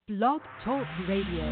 Blog Talk Radio.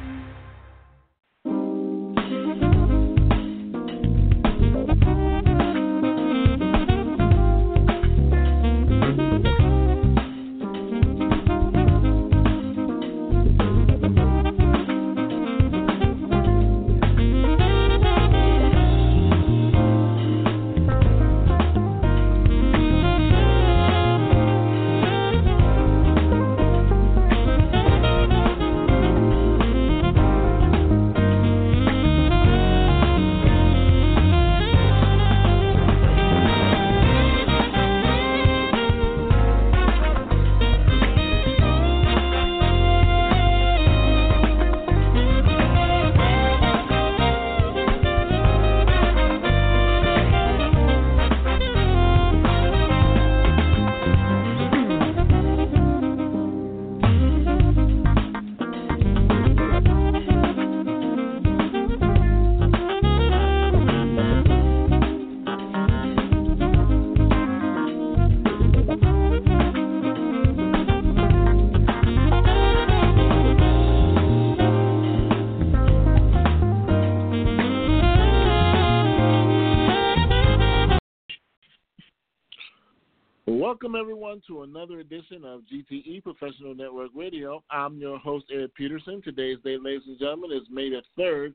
Welcome, everyone, to another edition of GTE Professional Network Radio. I'm your host, Ed Peterson. Today's date, ladies and gentlemen, is May the 3rd,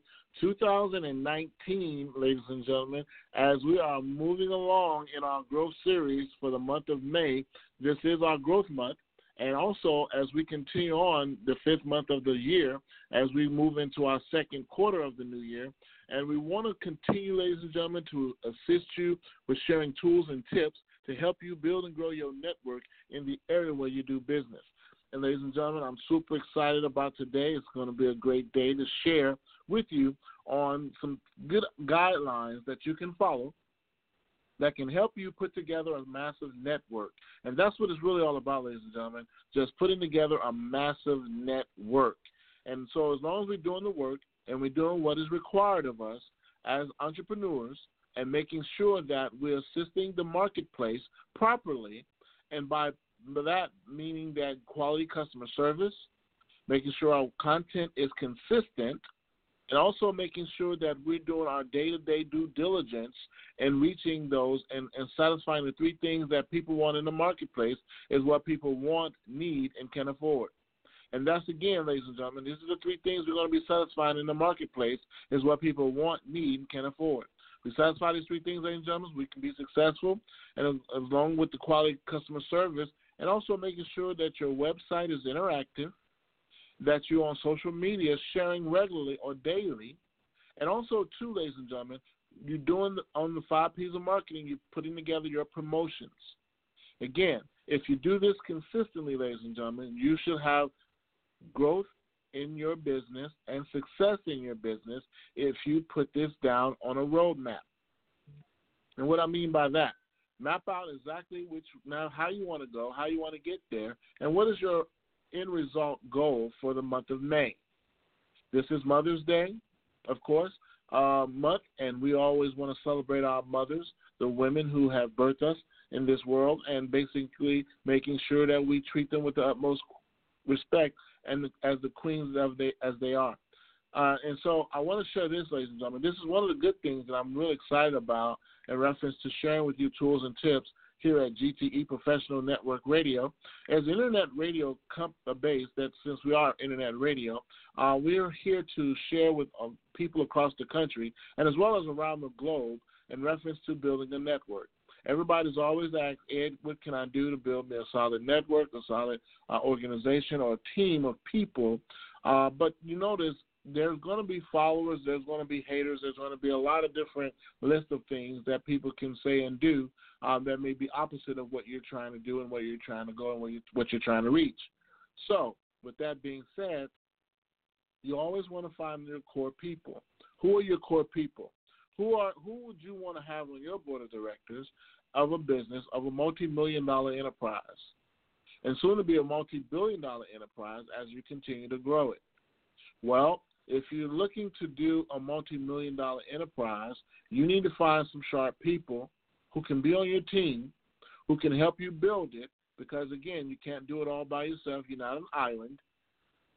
2019, ladies and gentlemen, as we are moving along in our growth series for the month of May. This is our growth month, and also as we continue on the 5th month of the year, as we move into our second quarter of the new year, and we want to continue, ladies and gentlemen, to assist you with sharing tools and tips to help you build and grow your network in the area where you do business. And ladies and gentlemen, I'm super excited about today. It's going to be a great day to share with you on some good guidelines that you can follow that can help you put together a massive network. And that's what it's really all about, ladies and gentlemen, just putting together a massive network. And so as long as we're doing the work and we're doing what is required of us as entrepreneurs, and making sure that we're assisting the marketplace properly, and by that meaning that quality customer service, making sure our content is consistent, and also making sure that we're doing our day-to-day due diligence and reaching those and satisfying the three things that people want in the marketplace is what people want, need, and can afford. And that's, again, ladies and gentlemen, these are the three things we're going to be satisfying in the marketplace is what people want, need, and can afford. We satisfy these three things, ladies and gentlemen, we can be successful, and along with the quality customer service, and also making sure that your website is interactive, that you're on social media sharing regularly or daily, and also, too, ladies and gentlemen, you're doing on the 5 P's of marketing, you're putting together your promotions. Again, if you do this consistently, ladies and gentlemen, you should have growth in your business and success in your business if you put this down on a roadmap. And what I mean by that, map out exactly how you want to go, how you want to get there, and what is your end result goal for the month of May. This is Mother's Day, of course, month, and we always want to celebrate our mothers, the women who have birthed us in this world, and basically making sure that we treat them with the utmost respect and as the queens as they are. And so I want to share this, ladies and gentlemen. This is one of the good things that I'm really excited about in reference to sharing with you tools and tips here at GTE Professional Network Radio. As internet radio base, that since we are internet radio, we're here to share with people across the country and as well as around the globe in reference to building a network. Everybody's always asked, Ed, what can I do to build me a solid network, a solid organization, or a team of people? But you notice there's going to be followers, there's going to be haters, there's going to be a lot of different lists of things that people can say and do that may be opposite of what you're trying to do and where you're trying to go and what you're trying to reach. So with that being said, you always want to find your core people. Who are your core people? Who would you want to have on your board of directors of a business, of a multi-million-dollar enterprise, and soon to be a multi-billion-dollar enterprise as you continue to grow it? Well, if you're looking to do a multi-million-dollar enterprise, you need to find some sharp people who can be on your team, who can help you build it, because, again, you can't do it all by yourself. You're not an island.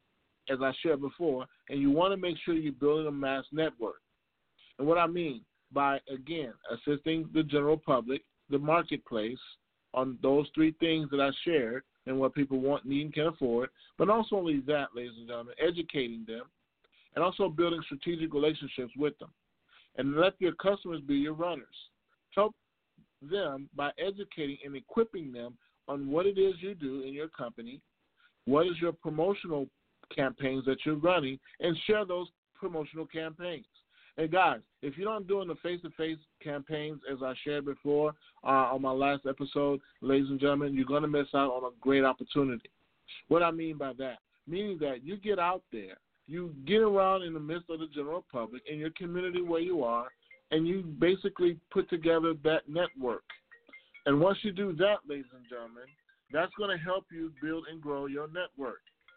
as I shared before, and you want to make sure you're building a mass network. And what I mean by, again, assisting the general public, the marketplace, on those three things that I shared and what people want, need, and can afford, but also only that, ladies and gentlemen, educating them and also building strategic relationships with them. And let your customers be your runners. Help them by educating and equipping them on what it is you do in your company, what is your promotional campaigns that you're running, and share those promotional campaigns. And guys, if you're not doing the face-to-face campaigns, as I shared before on my last episode, ladies and gentlemen, you're going to miss out on a great opportunity. What I mean by that, meaning that you get out there, you get around in the midst of the general public in your community where you are, and you basically put together that network. And once you do that, ladies and gentlemen, that's going to help you build and grow your network.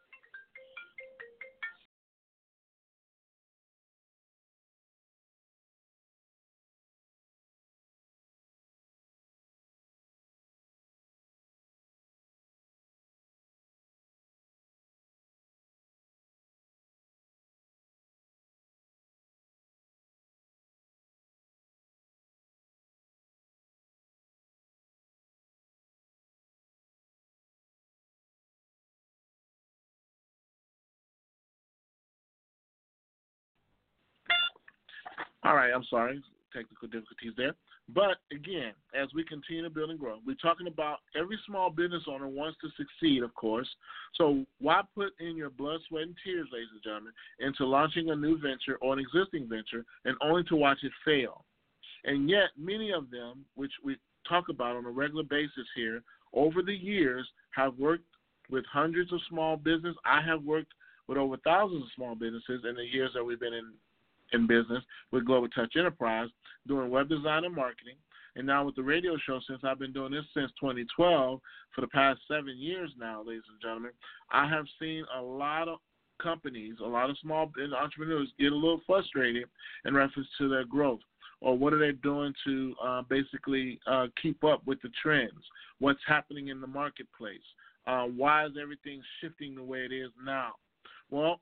All right, I'm sorry, technical difficulties there. But again, as we continue to build and grow, we're talking about every small business owner wants to succeed, of course. So why put in your blood, sweat, and tears, ladies and gentlemen, into launching a new venture or an existing venture and only to watch it fail? And yet, many of them, which we talk about on a regular basis here, over the years have worked with hundreds of small businesses. I have worked with over thousands of small businesses in the years that we've been in business with Global Touch Enterprise, doing web design and marketing. And now with the radio show, since I've been doing this since 2012, for the past 7 years now, ladies and gentlemen, I have seen a lot of companies, a lot of small entrepreneurs get a little frustrated in reference to their growth, or what are they doing to basically keep up with the trends, what's happening in the marketplace, why is everything shifting the way it is now? Well,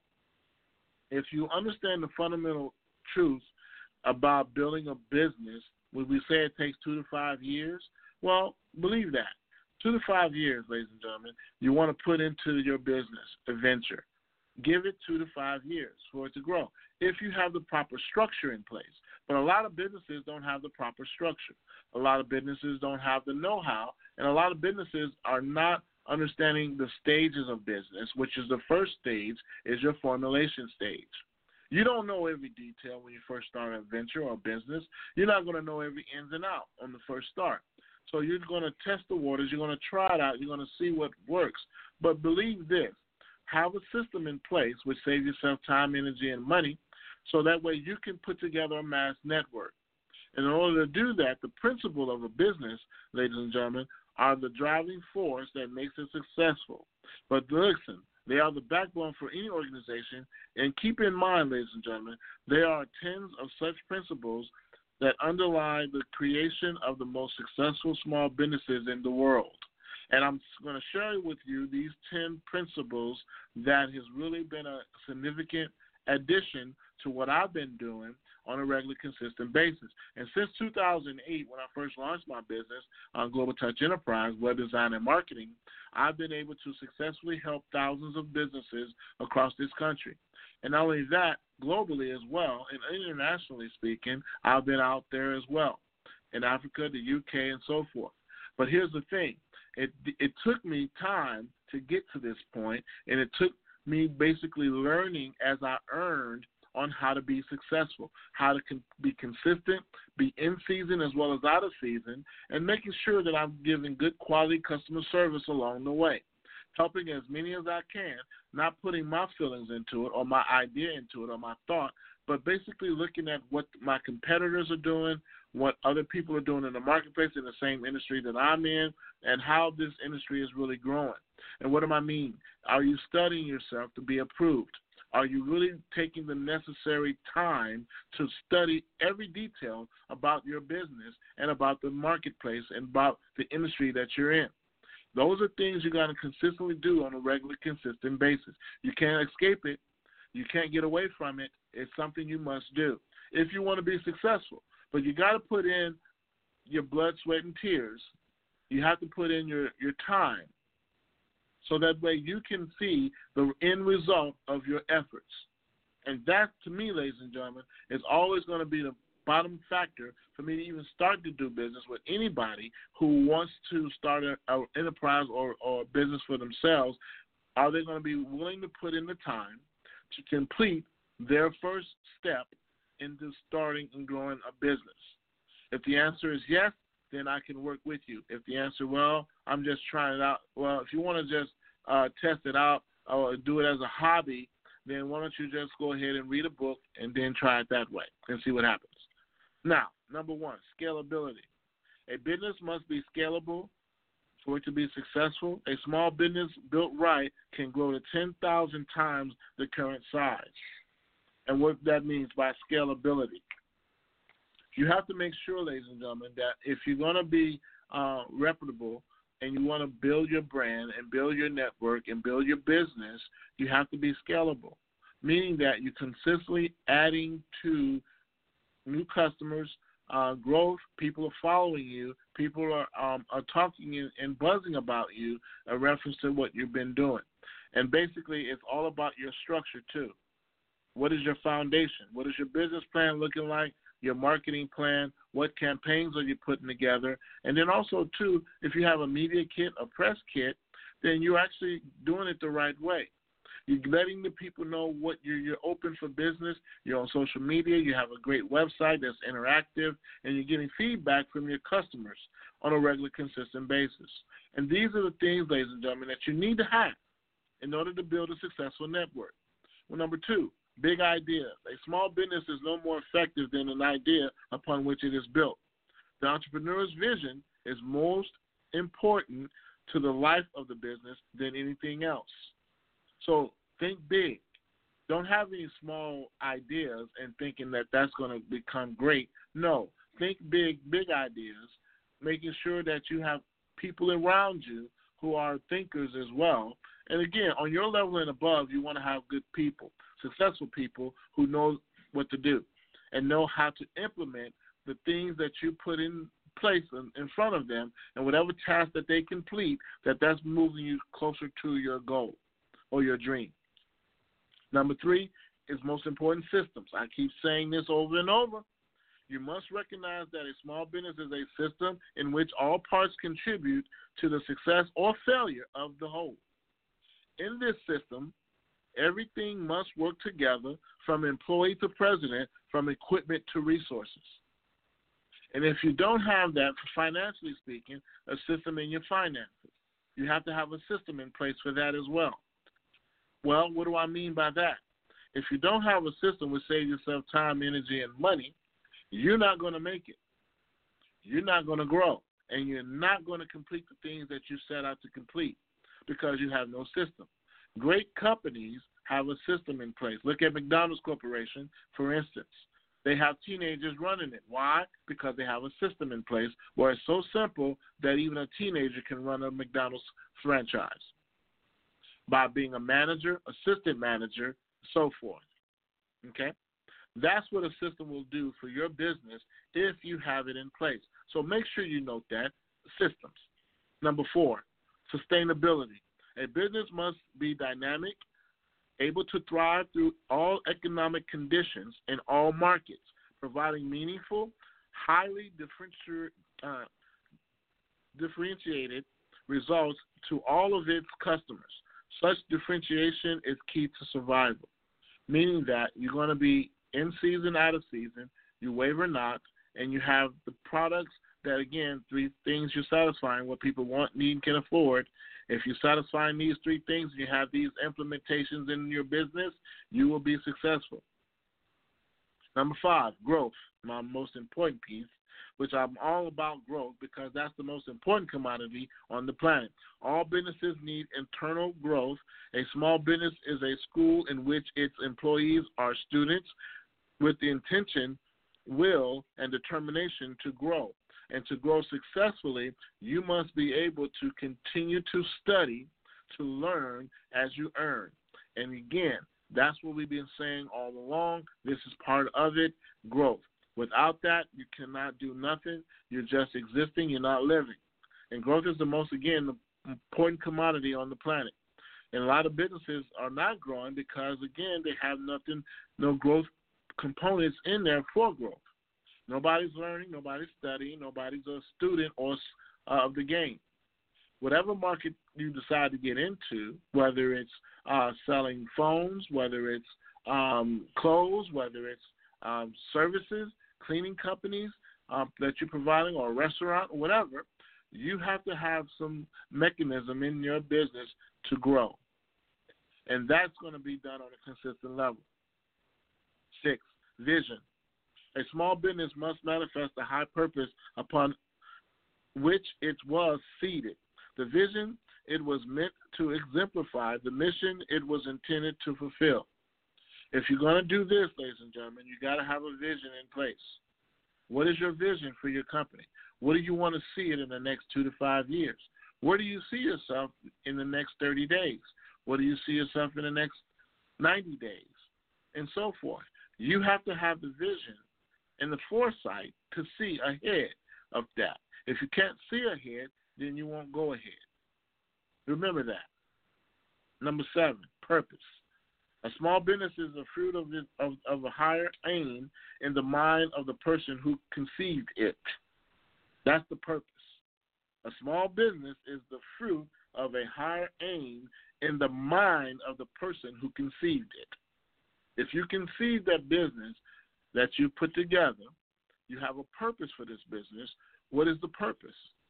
if you understand the fundamental truth about building a business, when we say it takes 2 to 5 years, well, believe that. 2 to 5 years, ladies and gentlemen, you want to put into your business, a venture. Give it 2 to 5 years for it to grow, if you have the proper structure in place. But a lot of businesses don't have the proper structure. A lot of businesses don't have the know-how, and a lot of businesses are not understanding the stages of business, which is the first stage, is your formulation stage. You don't know every detail when you first start a venture or a business. You're not going to know every ins and out on the first start. So you're going to test the waters. You're going to try it out. You're going to see what works. But believe this, have a system in place which saves yourself time, energy, and money, so that way you can put together a mass network. And in order to do that, the principle of a business, ladies and gentlemen, are the driving force that makes it successful. But listen, they are the backbone for any organization. And keep in mind, ladies and gentlemen, there are tens of such principles that underlie the creation of the most successful small businesses in the world. And I'm going to share with you these 10 principles that has really been a significant addition to what I've been doing on a regular, consistent basis. And since 2008, when I first launched my business on Global Touch Enterprise, web design and marketing, I've been able to successfully help thousands of businesses across this country. And not only that, globally as well, and internationally speaking, I've been out there as well, in Africa, the UK, and so forth. But here's the thing. It took me time to get to this point, and it took me basically learning as I earned on how to be successful, how to be consistent, be in season as well as out of season, and making sure that I'm giving good quality customer service along the way, helping as many as I can, not putting my feelings into it or my idea into it or my thought, but basically looking at what my competitors are doing, what other people are doing in the marketplace in the same industry that I'm in, and how this industry is really growing. And what do I mean? Are you studying yourself to be approved? Are you really taking the necessary time to study every detail about your business and about the marketplace and about the industry that you're in? Those are things you got to consistently do on a regular, consistent basis. You can't escape it. You can't get away from it. It's something you must do if you want to be successful. But you got to put in your blood, sweat, and tears. You have to put in your time so that way you can see the end result of your efforts. And that, to me, ladies and gentlemen, is always going to be the bottom factor for me to even start to do business with anybody who wants to start an enterprise or a business for themselves. Are they going to be willing to put in the time to complete their first step into starting and growing a business? If the answer is yes, then I can work with you. If the answer, well, I'm just trying it out, well, if you want to just test it out or do it as a hobby, then why don't you just go ahead and read a book and then try it that way and see what happens. Now, number one, scalability. A business must be scalable for it to be successful. A small business built right can grow to 10,000 times the current size. And what that means by scalability. You have to make sure, ladies and gentlemen, that if you're going to be reputable and you want to build your brand and build your network and build your business, you have to be scalable, meaning that you're consistently adding to new customers, growth, people are following you, people are talking and buzzing about you in reference to what you've been doing. And basically, it's all about your structure, too. What is your foundation? What is your business plan looking like? Your marketing plan? What campaigns are you putting together? And then also, too, if you have a media kit, a press kit, then you're actually doing it the right way. You're letting the people know what you're open for business. You're on social media. You have a great website that's interactive, and you're getting feedback from your customers on a regular, consistent basis. And these are the things, ladies and gentlemen, that you need to have in order to build a successful network. Well, number two, big idea. A small business is no more effective than an idea upon which it is built. The entrepreneur's vision is most important to the life of the business than anything else. So think big. Don't have any small ideas and thinking that that's going to become great. No, think big, big ideas, making sure that you have people around you who are thinkers as well. And again, on your level and above, you want to have good people, successful people who know what to do and know how to implement the things that you put in place in front of them, and whatever task that they complete, that's moving you closer to your goal or your dream. Number three is most important, systems. I keep saying this over and over. You must recognize that a small business is a system in which all parts contribute to the success or failure of the whole. In this system, everything must work together from employee to president, from equipment to resources. And if you don't have that, financially speaking, a system in your finances, you have to have a system in place for that as well. Well, what do I mean by that? If you don't have a system which saves yourself time, energy, and money, you're not going to make it. You're not going to grow, and you're not going to complete the things that you set out to complete because you have no system. Great companies have a system in place. Look at McDonald's Corporation, for instance. They have teenagers running it. Why? Because they have a system in place where it's so simple that even a teenager can run a McDonald's franchise by being a manager, assistant manager, so forth. Okay? That's what a system will do for your business if you have it in place. So make sure you note that, systems. Number four, sustainability. A business must be dynamic, able to thrive through all economic conditions in all markets, providing meaningful, highly differentiated results to all of its customers. Such differentiation is key to survival, meaning that you're going to be in season, out of season, you waver not, and you have the products that, again, three things you're satisfying, what people want, need, and can afford. If you're satisfying these three things and you have these implementations in your business, you will be successful. Number five, growth, my most important piece, which I'm all about growth because that's the most important commodity on the planet. All businesses need internal growth. A small business is a school in which its employees are students with the intention, will, and determination to grow. And to grow successfully, you must be able to continue to study, to learn as you earn. And again, that's what we've been saying all along. This is part of it, growth. Without that, you cannot do nothing. You're just existing. You're not living. And growth is the most, again, the important commodity on the planet. And a lot of businesses are not growing because, again, they have nothing, no growth components in there for growth. Nobody's learning, nobody's studying, nobody's a student or of the game. Whatever market you decide to get into, whether it's selling phones, whether it's clothes, whether it's services, cleaning companies that you're providing, or a restaurant, or whatever, you have to have some mechanism in your business to grow. And that's going to be done on a consistent level. 6, vision. A small business must manifest a high purpose upon which it was seated. The vision it was meant to exemplify, the mission it was intended to fulfill. If you're going to do this, ladies and gentlemen, you got to have a vision in place. What is your vision for your company? What do you want to see it in the next 2 to 5 years? Where do you see yourself in the next 30 days? What do you see yourself in the next 90 days? And so forth. You have to have the vision and the foresight to see ahead of that. If you can't see ahead, then you won't go ahead. Remember that. Number 7, purpose. A small business is the fruit of a higher aim in the mind of the person who conceived it. That's the purpose. A small business is the fruit of a higher aim in the mind of the person who conceived it. If you conceive that business that you put together, you have a purpose for this business. What is the purpose?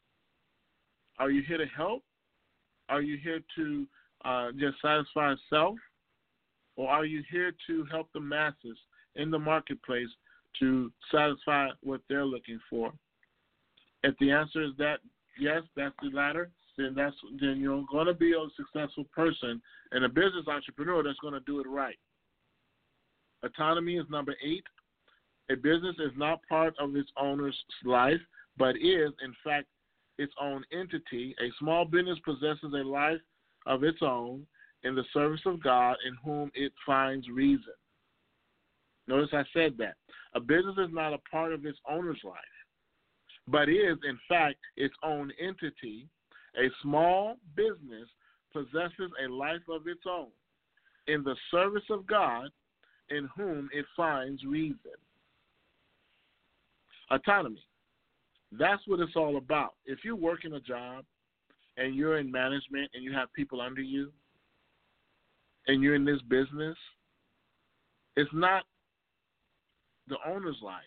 Are you here to help? Are you here to just satisfy self? Or are you here to help the masses in the marketplace to satisfy what they're looking for? If the answer is that, yes, that's the latter, then you're going to be a successful person and a business entrepreneur that's going to do it right. Autonomy is number 8. A business is not part of its owner's life, but is, in fact, its own entity. A small business possesses a life of its own in the service of God in whom it finds reason. Notice I said that. A business is not a part of its owner's life, but is, in fact, its own entity. A small business possesses a life of its own in the service of God in whom it finds reason. Autonomy. That's what it's all about. If you work in a job and you're in management and you have people under you and you're in this business, it's not the owner's life,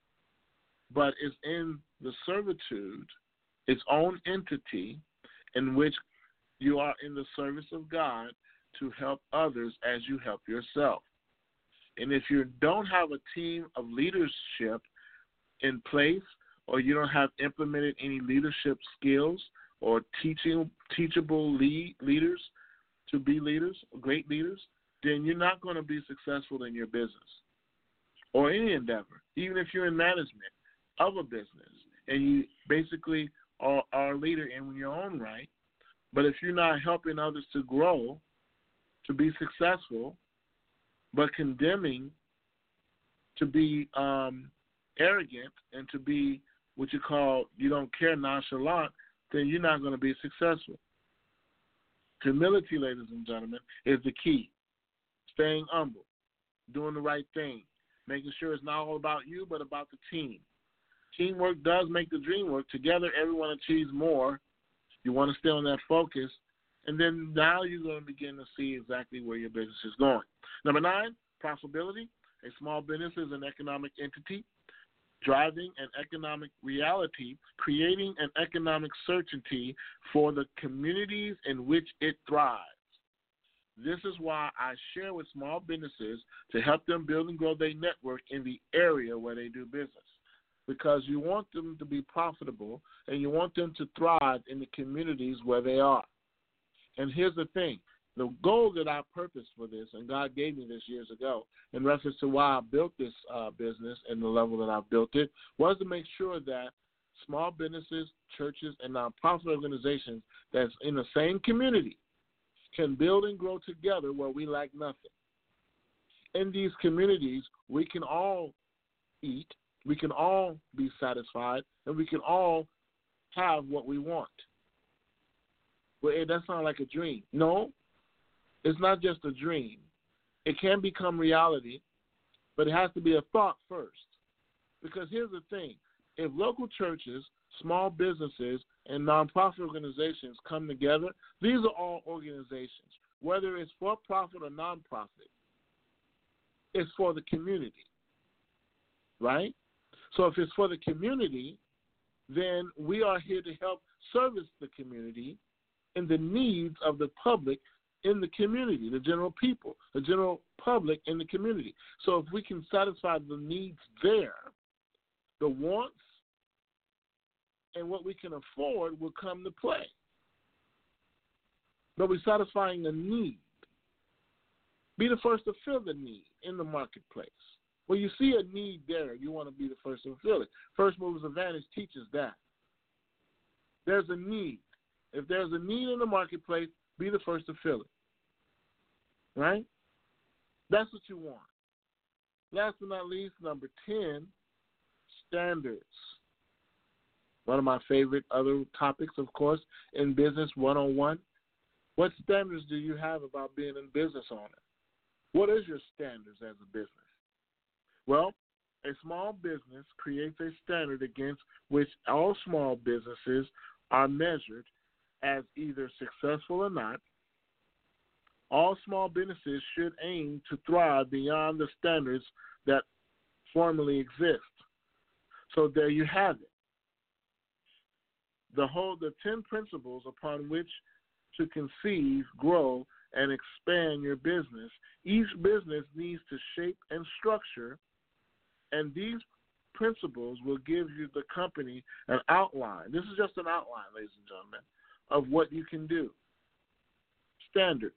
but it's in the servitude, its own entity in which you are in the service of God to help others as you help yourself. And if you don't have a team of leadership in place, or you don't have implemented any leadership skills or teachable leaders to be leaders, great leaders, then you're not going to be successful in your business or any endeavor, even if you're in management of a business and you basically are a leader in your own right. But if you're not helping others to grow, to be successful, but condemning, to be arrogant, and to be what you call you don't care, nonchalant, then you're not going to be successful. Humility, ladies and gentlemen, is the key. Staying humble, doing the right thing, making sure it's not all about you but about the team. Teamwork does make the dream work. Together, everyone achieves more. You want to stay on that focus, and then now you're going to begin to see exactly where your business is going. Number 9, profitability. A small business is an economic entity driving an economic reality, creating an economic certainty for the communities in which it thrives. This is why I share with small businesses to help them build and grow their network in the area where they do business, because you want them to be profitable and you want them to thrive in the communities where they are. And here's the thing. The goal that I purposed for this, and God gave me this years ago, in reference to why I built this business and the level that I've built it, was to make sure that small businesses, churches, and nonprofit organizations that's in the same community can build and grow together where we lack nothing. In these communities, we can all eat, we can all be satisfied, and we can all have what we want. Well, that sounds like a dream. No, it's not just a dream. It can become reality, but it has to be a thought first. Because here's the thing. If local churches, small businesses, and nonprofit organizations come together, these are all organizations. Whether it's for-profit or nonprofit, it's for the community, right? So if it's for the community, then we are here to help service the community and the needs of the public in the community, the general people, the general public in the community. So if we can satisfy the needs there, the wants and what we can afford will come to play. But we're satisfying the need. Be the first to fill the need in the marketplace. When you see a need there, you want to be the first to fill it. First Movers Advantage teaches that. There's a need. If there's a need in the marketplace, be the first to fill it. Right? That's what you want. Last but not least, number 10, standards. One of my favorite other topics, of course, in Business 101. What standards do you have about being a business owner? What is your standards as a business? Well, a small business creates a standard against which all small businesses are measured as either successful or not. All small businesses should aim to thrive beyond the standards that formerly exist. So there you have it. The 10 principles upon which to conceive, grow, and expand your business. Each business needs to shape and structure, and these principles will give you the company an outline. This is just an outline, ladies and gentlemen, of what you can do. Standards.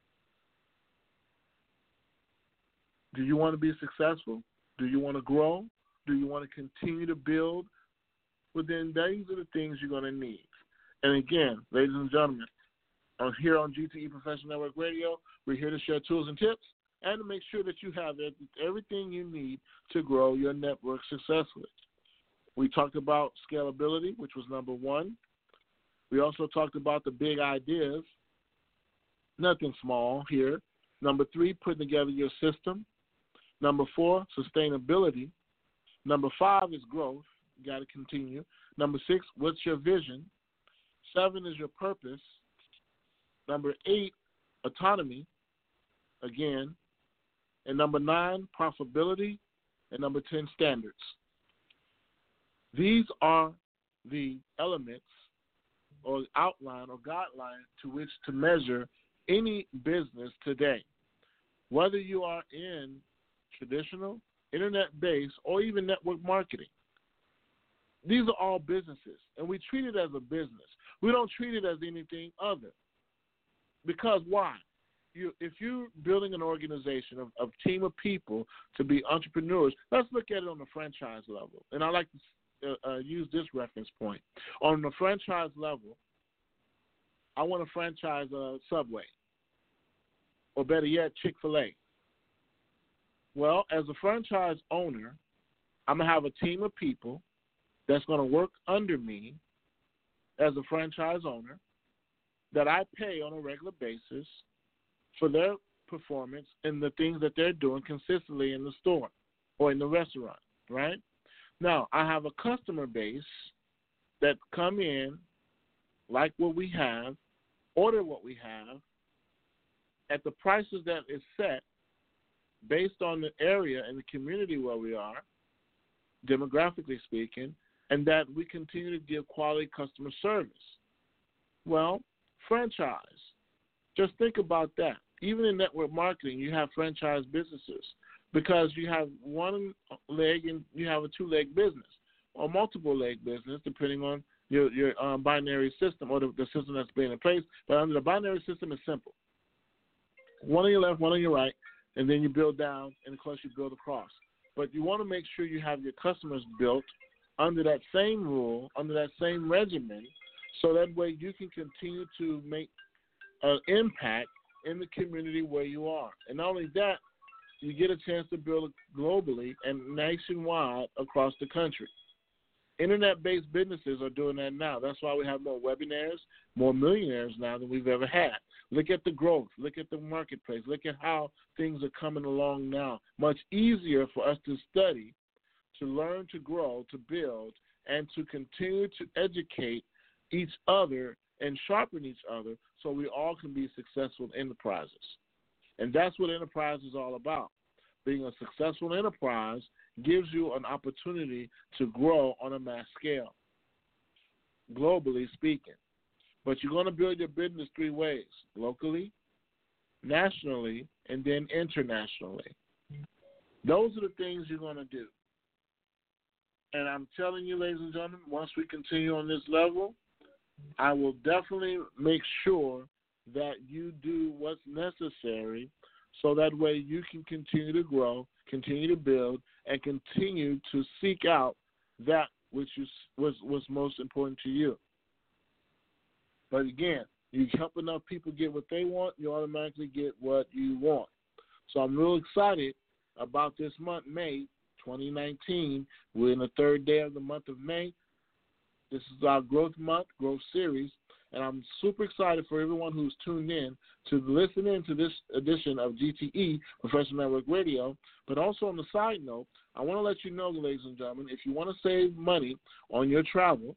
Do you want to be successful? Do you want to grow? Do you want to continue to build? Well, then these are the things you're going to need. And again, ladies and gentlemen, here on GTE Professional Network Radio, we're here to share tools and tips and to make sure that you have everything you need to grow your network successfully. We talked about scalability, which was number 1. We also talked about the big ideas, nothing small here. Number 3, putting together your system. Number 4, sustainability. Number 5 is growth. You got to continue. Number 6, what's your vision? 7 is your purpose. Number 8, autonomy, again. And number 9, profitability. And number 10, standards. These are the elements or outline or guideline to which to measure any business today. Whether you are in traditional, internet-based, or even network marketing. These are all businesses, and we treat it as a business. We don't treat it as anything other. Because why? If you're building an organization of team of people to be entrepreneurs, let's look at it on the franchise level. And I like to use this reference point. On the franchise level, I want to franchise Subway, or better yet, Chick-fil-A. Well, as a franchise owner, I'm going to have a team of people that's going to work under me as a franchise owner that I pay on a regular basis for their performance and the things that they're doing consistently in the store or in the restaurant, right? Now, I have a customer base that come in, like what we have, order what we have, at the prices that is set based on the area and the community where we are, demographically speaking, and that we continue to give quality customer service. Well, franchise. Just think about that. Even in network marketing, you have franchise businesses because you have one leg and you have a two-leg business or multiple-leg business depending on your binary system or the system that's being in place. But under the binary system, it's simple. One on your left, one on your right, and then you build down, and of course you build across. But you want to make sure you have your customers built under that same rule, under that same regimen, so that way you can continue to make an impact in the community where you are. And not only that, you get a chance to build globally and nationwide across the country. Internet-based businesses are doing that now. That's why we have more webinars, more millionaires now than we've ever had. Look at the growth. Look at the marketplace. Look at how things are coming along now. Much easier for us to study, to learn, to grow, to build, and to continue to educate each other and sharpen each other so we all can be successful enterprises. And that's what enterprise is all about. Being a successful enterprise gives you an opportunity to grow on a mass scale, globally speaking. But you're going to build your business three ways: locally, nationally, and then internationally. Those are the things you're going to do. And I'm telling you, ladies and gentlemen, once we continue on this level, I will definitely make sure that you do what's necessary so that way you can continue to grow, continue to build, and continue to seek out that which was most important to you. But again, you help enough people get what they want, you automatically get what you want. So I'm real excited about this month, May 2019. We're in the third day of the month of May. This is our growth month, growth series, and I'm super excited for everyone who's tuned in to listen in to this edition of GTE, Professional Network Radio. But also on the side note, I want to let you know, ladies and gentlemen, if you want to save money on your travel,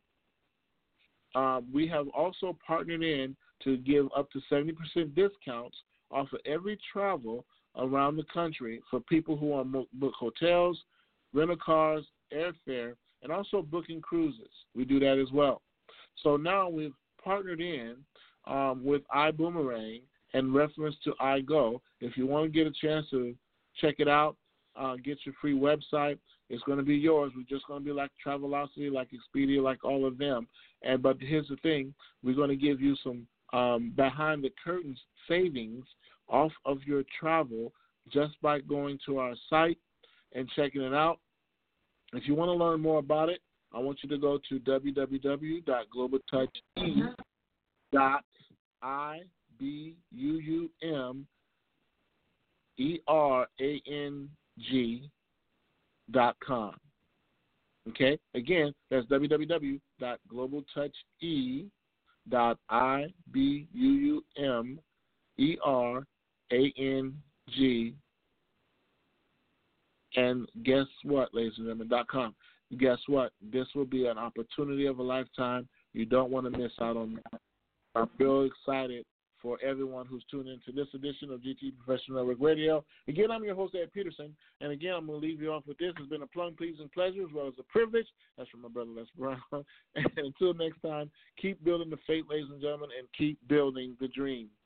we have also partnered in to give up to 70% discounts off of every travel around the country for people who want to book hotels, rental cars, airfare, and also booking cruises. We do that as well. So now we've partnered in with iBoomerang and reference to iGo. If you want to get a chance to check it out, get your free website, it's going to be yours. We're just going to be like Travelocity, like Expedia, like all of them. But here's the thing. We're going to give you some behind-the-curtains savings off of your travel just by going to our site and checking it out. If you want to learn more about it, I want you to go to www.globaltoucherang.com. Okay? Again, that's www.globaltoucherang. And guess what, ladies and gentlemen, .com. Guess what? This will be an opportunity of a lifetime. You don't want to miss out on that. I'm real excited for everyone who's tuned into this edition of GT Professional Network Radio. Again, I'm your host, Ed Peterson. And again, I'm going to leave you off with this. It's been a plum, pleasing pleasure as well as a privilege. That's from my brother, Les Brown. And until next time, keep building the faith, ladies and gentlemen, and keep building the dream.